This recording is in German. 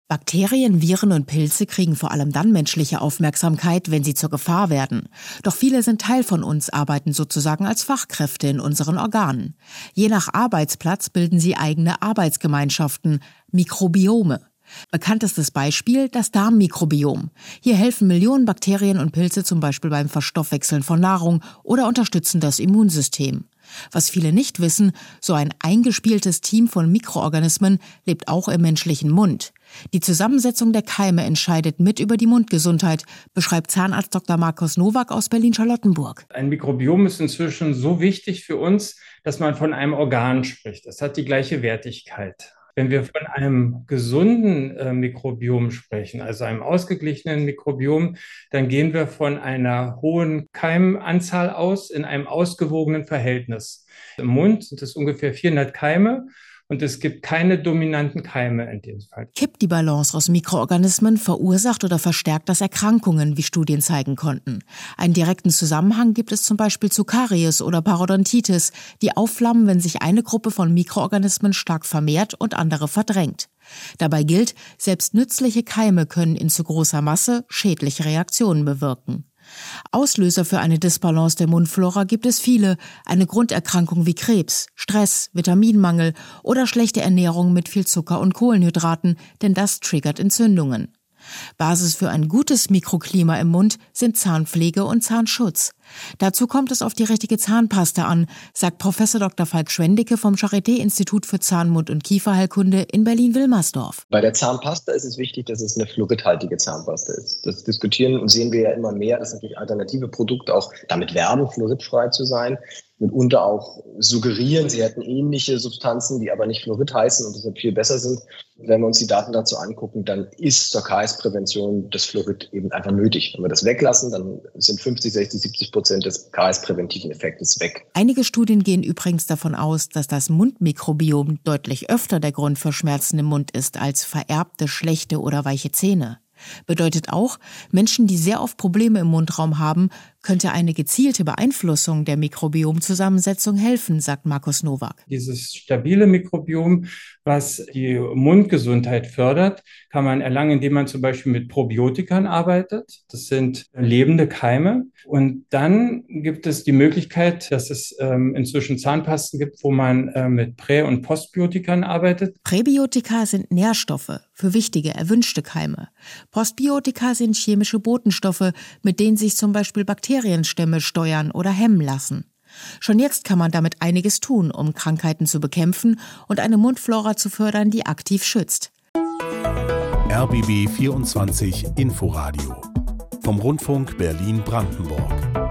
Bakterien, Viren und Pilze kriegen vor allem dann menschliche Aufmerksamkeit, wenn sie zur Gefahr werden. Doch viele sind Teil von uns, arbeiten sozusagen als Fachkräfte in unseren Organen. Je nach Arbeitsplatz bilden sie eigene Arbeitsgemeinschaften, Mikrobiome. Bekanntestes Beispiel das Darmmikrobiom. Hier helfen Millionen Bakterien und Pilze zum Beispiel beim Verstoffwechseln von Nahrung oder unterstützen das Immunsystem. Was viele nicht wissen, so ein eingespieltes Team von Mikroorganismen lebt auch im menschlichen Mund. Die Zusammensetzung der Keime entscheidet mit über die Mundgesundheit, beschreibt Zahnarzt Dr. Markus Nowak aus Berlin-Charlottenburg. Ein Mikrobiom ist inzwischen so wichtig für uns, dass man von einem Organ spricht. Es hat die gleiche Wertigkeit. Wenn wir von einem gesunden Mikrobiom sprechen, also einem ausgeglichenen Mikrobiom, dann gehen wir von einer hohen Keimanzahl aus in einem ausgewogenen Verhältnis. Im Mund sind es ungefähr 400 Keime. Und es gibt keine dominanten Keime in dem Fall. Kippt die Balance aus Mikroorganismen, verursacht oder verstärkt das Erkrankungen, wie Studien zeigen konnten. Einen direkten Zusammenhang gibt es zum Beispiel zu Karies oder Parodontitis, die aufflammen, wenn sich eine Gruppe von Mikroorganismen stark vermehrt und andere verdrängt. Dabei gilt, selbst nützliche Keime können in zu großer Masse schädliche Reaktionen bewirken. Auslöser für eine Disbalance der Mundflora gibt es viele. Eine Grunderkrankung wie Krebs, Stress, Vitaminmangel oder schlechte Ernährung mit viel Zucker und Kohlenhydraten, denn das triggert Entzündungen. Basis für ein gutes Mikroklima im Mund sind Zahnpflege und Zahnschutz. Dazu kommt es auf die richtige Zahnpasta an, sagt Professor Dr. Falk Schwendicke vom Charité-Institut für Zahn-, Mund- und Kieferheilkunde in Berlin-Wilmersdorf. Bei der Zahnpasta ist es wichtig, dass es eine fluoridhaltige Zahnpasta ist. Das diskutieren und sehen wir ja immer mehr, dass natürlich alternative Produkte auch damit werben, fluoridfrei zu sein. Mitunter auch suggerieren, sie hätten ähnliche Substanzen, die aber nicht Fluorid heißen und deshalb viel besser sind. Wenn wir uns die Daten dazu angucken, dann ist zur Kariesprävention das Fluorid eben einfach nötig. Wenn wir das weglassen, dann sind 50, 60, 70% des kariespräventiven Effektes weg. Einige Studien gehen übrigens davon aus, dass das Mundmikrobiom deutlich öfter der Grund für Schmerzen im Mund ist als vererbte, schlechte oder weiche Zähne. Bedeutet auch, Menschen, die sehr oft Probleme im Mundraum haben, könnte eine gezielte Beeinflussung der Mikrobiomzusammensetzung helfen, sagt Markus Nowak. Dieses stabile Mikrobiom, was die Mundgesundheit fördert, kann man erlangen, indem man zum Beispiel mit Probiotikern arbeitet. Das sind lebende Keime. Und dann gibt es die Möglichkeit, dass es inzwischen Zahnpasten gibt, wo man mit Prä- und Postbiotikern arbeitet. Präbiotika sind Nährstoffe für wichtige, erwünschte Keime. Postbiotika sind chemische Botenstoffe, mit denen sich zum Beispiel Bakterienstämme steuern oder hemmen lassen. Schon jetzt kann man damit einiges tun, um Krankheiten zu bekämpfen und eine Mundflora zu fördern, die aktiv schützt. RBB 24 Inforadio vom Rundfunk Berlin-Brandenburg.